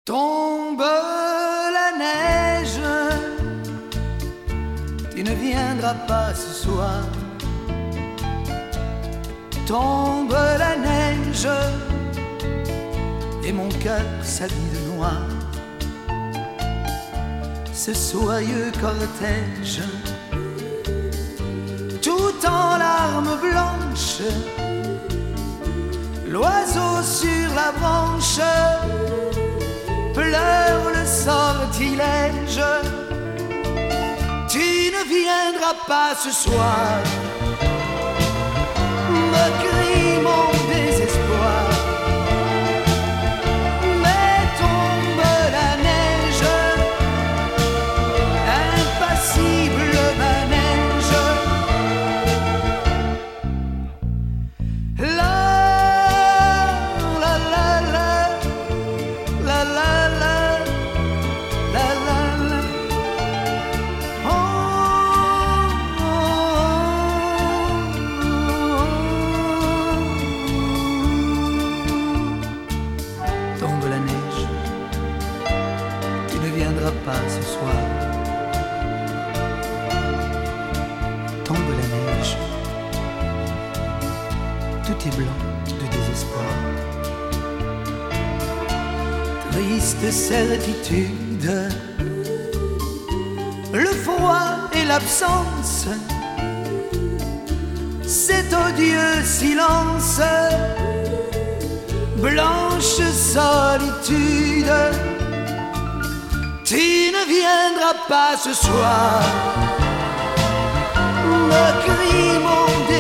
Tombe la neige, tu ne viendras pas ce soir. Tombe la neige et mon cœur s'habille de noir. Ce soyeux cortège, tout en larmes blanches, l'oiseau sur la branche pleure le sortilège. Tu ne viendras pas ce soir, me crie mon désespoir. Mais tombe la neige, impassible manège. La la la la la la la la la la. Oh, oh, oh. Tombe la neige, tu ne viendras pas ce soir. Tombe la neige, tout est blanc de désespoir. Triste certitude, le froid et l'absence, cet odieux silence, blanche solitude. Tu ne viendras pas ce soir, me crie mon